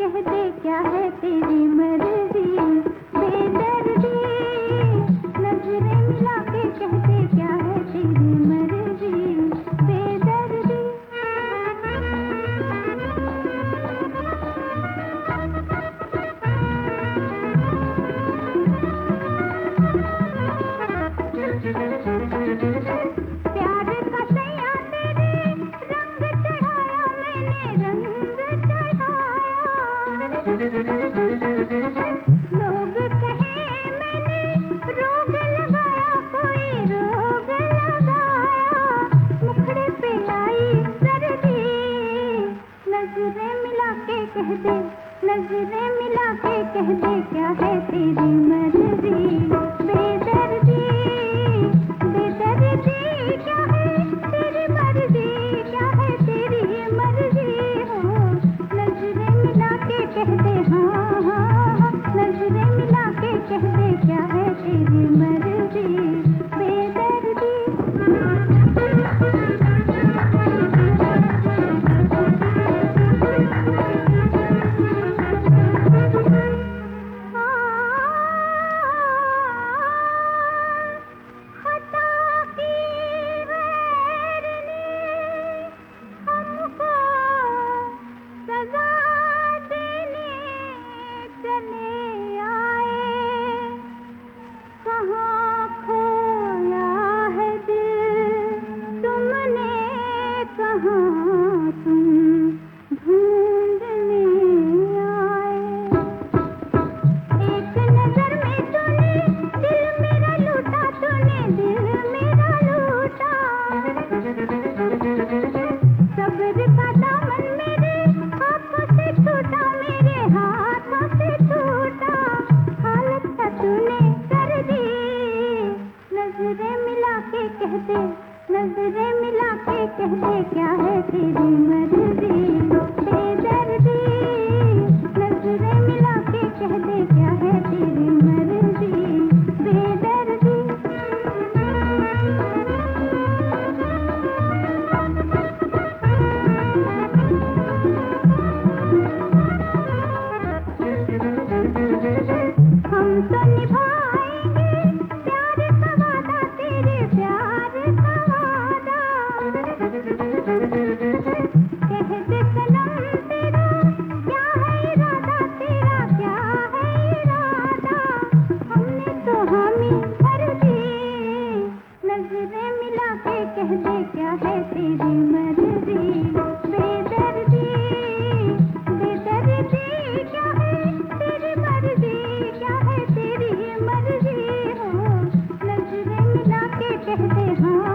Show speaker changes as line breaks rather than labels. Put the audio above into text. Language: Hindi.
कह दे क्या है तेरी मर्जी, बेदर्दी नजरें मिला के कह दे क्या है तेरी मर्जी, बेदर्दी। प्यार का सैया तेरे रंग चढ़ाया मैंने, रंग चढ़ाया। लोग कहे मैंने रोग लगाया, कोई रोग लगाया। मुखड़े पे आई सर्दी, नजरें मिला के कह दे, नजरें मिला के कह दे क्या है तेरी मर्जी, बेदर्दी बेदर्दी क्या है तेरी मर्जी, क्या है तेरी मर्जी हो। नजरें मिला के कह दे हाँ हाँ हाँ, नजरें मिला के कह दे क्या है तेरी मर्जी, बेदर्दी। सब्र का दामन मेरे हाथों से छूटा, मेरे हाथों से छूटा। हालत का तूने कर दी, नजरें मिला के कह दे, नजरें मिला के कह दे क्या है तेरी मर्जी, बेदर्दी नजरें मिला के कह दे क्या है तेरी मर्जी, बेदर्दी। हम तो निभाएंगे प्यार का वादा, तेरे प्यार का वादा। कह दे सनम तेरा क्या है इरादा, तेरा क्या है इरादा। हमने तो हामी भर दी, नजरें मिला के कह दे क्या है तेरी मर्जी, बेदर्दी बेदर्दी क्या है तेरी मर्जी, क्या है तेरी मर्जी हो। नजरें मिला के कह दे हाँ